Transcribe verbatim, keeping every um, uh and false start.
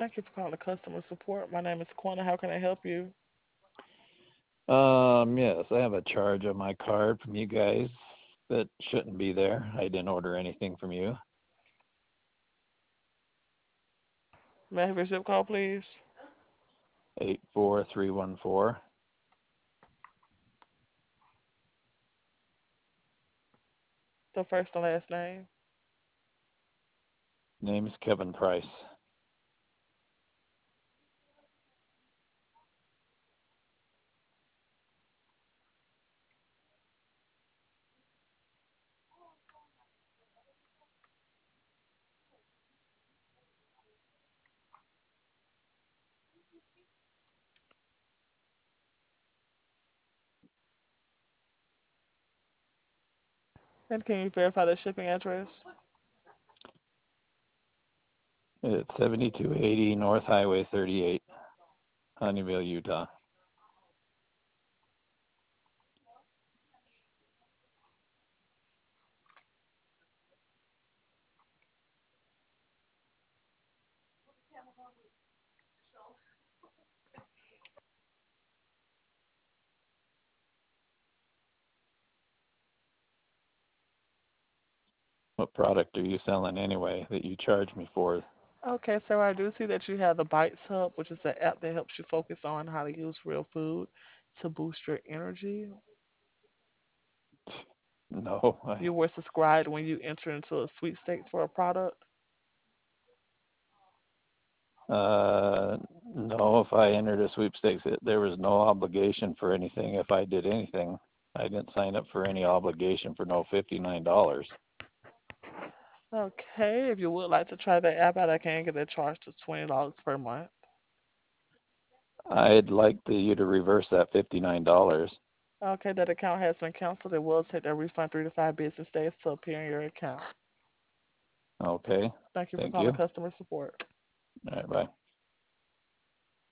Thank you for calling customer support. My name is Quanta. How can I help you? Um, yes, I have a charge on my card from you guys that shouldn't be there. I didn't order anything from you. May I have your zip code, please? Eight four three one four. The first and last name. Name's Kevin Price. And can you verify the shipping address? It's seventy-two eighty North Highway thirty-eight, Honeyville, Utah. What product are you selling anyway that you charge me for? Okay, so I do see that you have the Bites Hub, which is an app that helps you focus on how to use real food to boost your energy. No, I, You were subscribed when you enter into a sweepstakes for a product. uh, no, if I entered a sweepstakes, it, there was no obligation for anything if I did anything. I didn't sign up for any obligation for no fifty-nine dollars. Okay, if you would like to try the app out, I can get it charged to twenty dollars per month. I'd like the, you to reverse that fifty-nine dollars. Okay, that account has been canceled. It will take a refund three to five business days to appear in your account. Okay, Thank you for thank calling you. customer support. All right, bye.